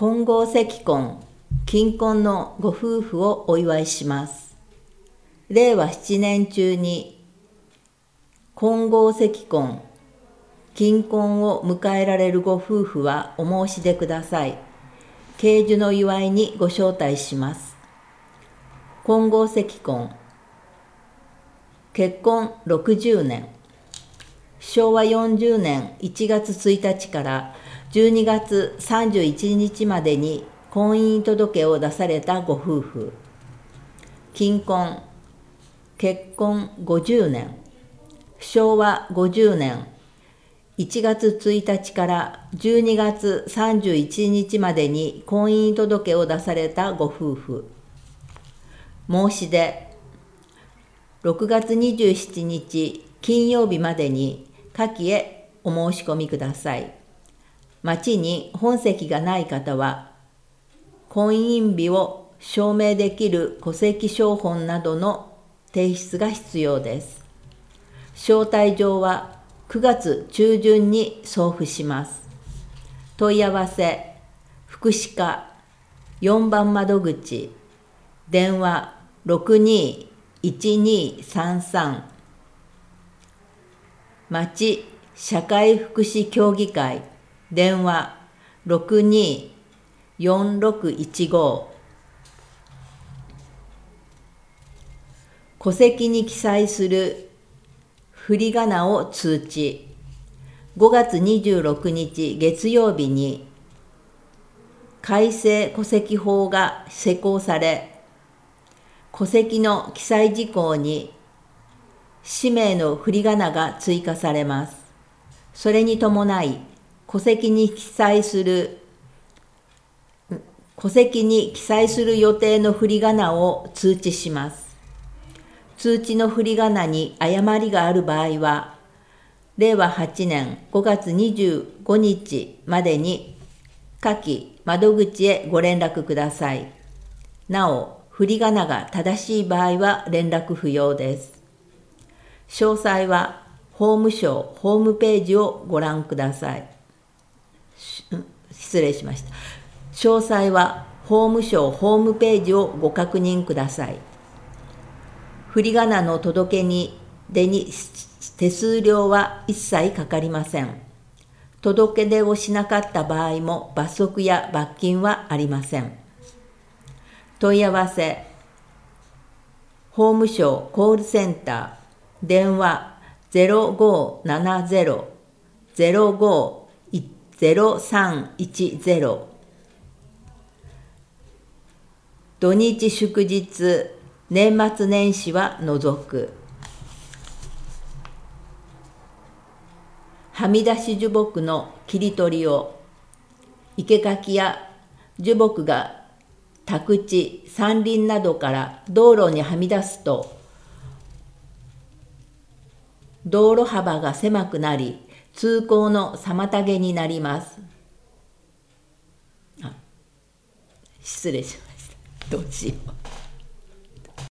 金剛石婚、金婚のご夫婦をお祝いします。令和7年中に金剛石婚、金婚を迎えられるご夫婦はお申し出ください。慶寿の祝いにご招待します。金剛石婚、結婚60年、昭和40年1月1日から12月31日までに婚姻届を出されたご夫婦。金婚、結婚50年、昭和50年1月1日から12月31日までに婚姻届を出されたご夫婦。申し出、6月27日金曜日までに下記へお申し込みください。町に本籍がない方は、婚姻日を証明できる戸籍抄本などの提出が必要です。招待状は9月中旬に送付します。問い合わせ、福祉課4番窓口、電話621233、町社会福祉協議会、電話624615、戸籍に記載する振り仮名を通知。5月26日月曜日に改正戸籍法が施行され、戸籍の記載事項に氏名の振り仮名が追加されます。それに伴い、戸籍に記載する予定の振り仮名を通知します。通知の振り仮名に誤りがある場合は、令和8年5月25日までに下記窓口へご連絡ください。なお、振り仮名が正しい場合は連絡不要です。詳細は法務省ホームページをご覧ください。失礼しました。詳細は法務省ホームページをご確認ください。振り仮名の届け出に手数料は一切かかりません。届け出をしなかった場合も罰則や罰金はありません。問い合わせ、法務省コールセンター、電話0570-05-0310、土日祝日、年末年始は除く。はみ出し樹木の切り取りを、生け垣や樹木が宅地、山林などから道路にはみ出すと、道路幅が狭くなり、通行の妨げになります。失礼しました。どうしよう。